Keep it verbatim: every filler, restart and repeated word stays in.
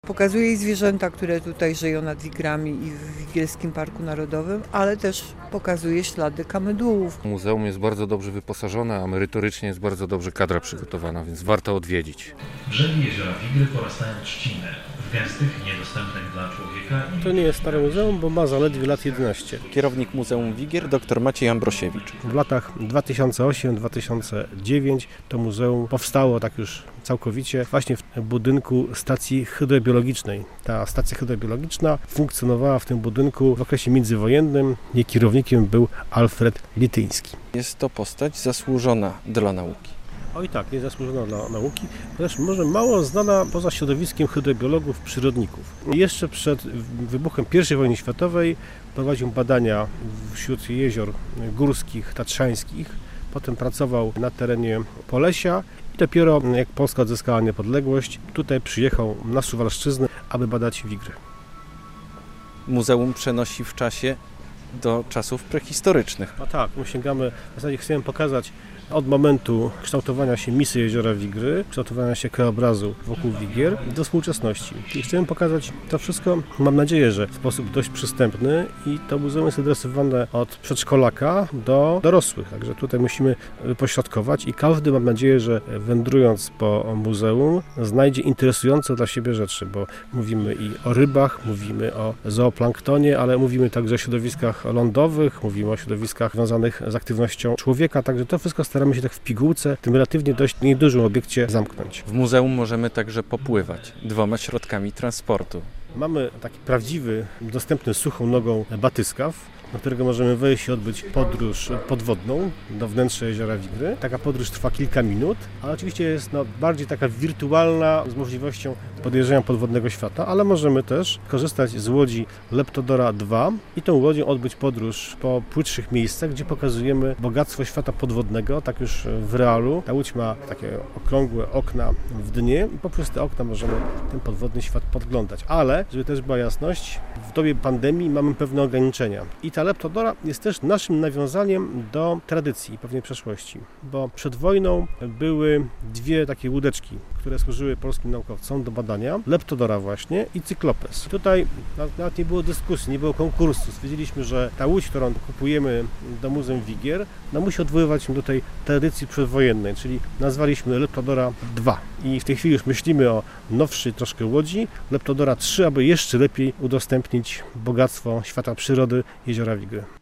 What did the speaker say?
Pokazuje i zwierzęta, które tutaj żyją nad Wigrami i w Wigielskim Parku Narodowym, ale też pokazuje ślady kamydułów. Muzeum jest bardzo dobrze wyposażone, a merytorycznie jest bardzo dobrze kadra przygotowana, więc warto odwiedzić. W brzegi jeziora Wigry porastają trzciny, w gęstych, niedostępnych dla człowieka. To nie jest stare muzeum, bo ma zaledwie lat jedenaście. Kierownik Muzeum Wigier dr Maciej Ambrosiewicz. W latach dwa tysiące ósmym do dwa tysiące dziewiątego to muzeum powstało tak już całkowicie właśnie w budynku stacji hydrobiologicznej. Ta stacja hydrobiologiczna funkcjonowała w tym budynku w okresie międzywojennym. Jej kierownikiem był Alfred Lityński. Jest to postać zasłużona dla nauki. Oj tak, jest zasłużona dla nauki, chociaż może mało znana poza środowiskiem hydrobiologów, przyrodników. Jeszcze przed wybuchem pierwszej wojny światowej prowadził badania wśród jezior górskich, tatrzańskich. Potem pracował na terenie Polesia i dopiero jak Polska odzyskała niepodległość, tutaj przyjechał na Suwalszczyznę, aby badać wigry. Muzeum przenosi w czasie do czasów prehistorycznych. No tak, my sięgamy, w zasadzie chcemy pokazać od momentu kształtowania się misy jeziora Wigry, kształtowania się krajobrazu wokół Wigier do współczesności. I chcemy pokazać to wszystko, mam nadzieję, że w sposób dość przystępny i to muzeum jest adresowane od przedszkolaka do dorosłych. Także tutaj musimy pośrodkować i każdy, mam nadzieję, że wędrując po muzeum znajdzie interesujące dla siebie rzeczy, bo mówimy i o rybach, mówimy o zooplanktonie, ale mówimy także o środowiskach lądowych, mówimy o środowiskach związanych z aktywnością człowieka, także to wszystko staramy Staramy się tak w pigułce, w tym relatywnie dość niedużym obiekcie zamknąć. W muzeum możemy także popływać dwoma środkami transportu. Mamy taki prawdziwy, dostępny suchą nogą batyskaw, na którego możemy wejść i odbyć podróż podwodną do wnętrza jeziora Wigry. Taka podróż trwa kilka minut, ale oczywiście jest no, bardziej taka wirtualna z możliwością podjeżdżania podwodnego świata, ale możemy też korzystać z łodzi Leptodora dwa i tą łodzią odbyć podróż po płytszych miejscach, gdzie pokazujemy bogactwo świata podwodnego, tak już w realu. Ta łódź ma takie okrągłe okna w dnie i poprzez te okna możemy ten podwodny świat podglądać. Ale, żeby też była jasność, w dobie pandemii mamy pewne ograniczenia. I ta Leptodora jest też naszym nawiązaniem do tradycji pewnej przeszłości, bo przed wojną były dwie takie łódeczki, które służyły polskim naukowcom do badania. Leptodora właśnie i Cyklopes. Tutaj nawet nie było dyskusji, nie było konkursu. Stwierdziliśmy, że ta łódź, którą kupujemy do Muzeum Wigier, no musi odwoływać się do tej tradycji przedwojennej, czyli nazwaliśmy Leptodora dwa. I w tej chwili już myślimy o nowszej troszkę łodzi, Leptodora trzy, aby jeszcze lepiej udostępnić bogactwo świata przyrody jeziora Wigry.